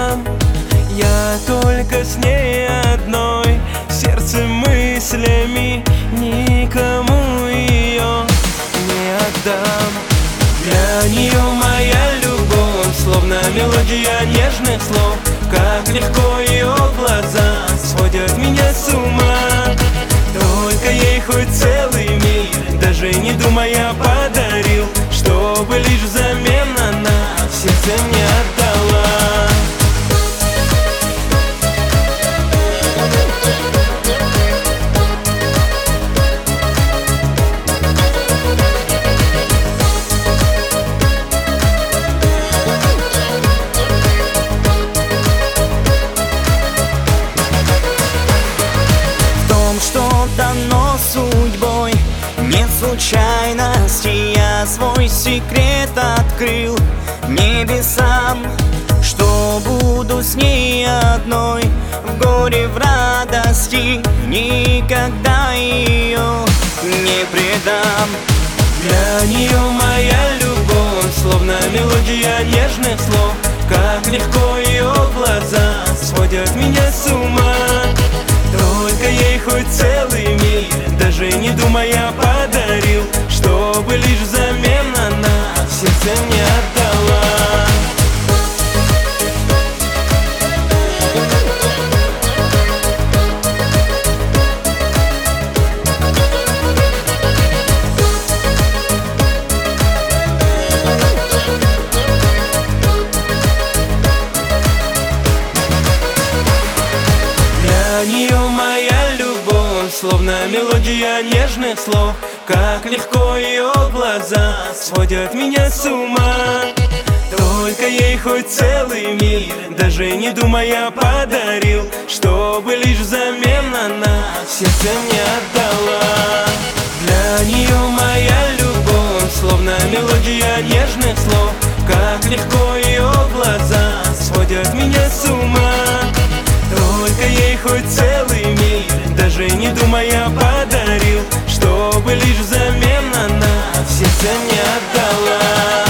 отдам. Я только с ней одной, сердцем, мыслями, никому ее не отдам. Для нее моя любовь словно мелодия нежных слов. Как легко ее глаза сводят меня с ума. Только ей хоть целый мир, даже не думая, подарил, чтобы лишь взамен она сердце мне отдала. Что дано судьбой, нет случайности. Я свой секрет открыл небесам, что буду с ней одной в горе, в радости, никогда ее не предам. Для нее моя любовь словно мелодия нежных слов. Как легко ее глаза сводят меня с ума. Только ей хоть целый мир, даже не думая, подарил, чтобы лишь взамен она сердце мне отдала. Для нее моя любовь словно мелодия нежных слов. Как легко ее глаза сводят меня с ума. Только ей хоть целый мир, даже не думая, подарил, чтобы лишь взамен она сердце мне отдала. Для нее моя любовь словно мелодия нежных слов. Как легко ее глаза сводят меня с ума. Только ей хоть целый мир, даже не думая, подарил, чтобы лишь взамен она сердце мне отдала.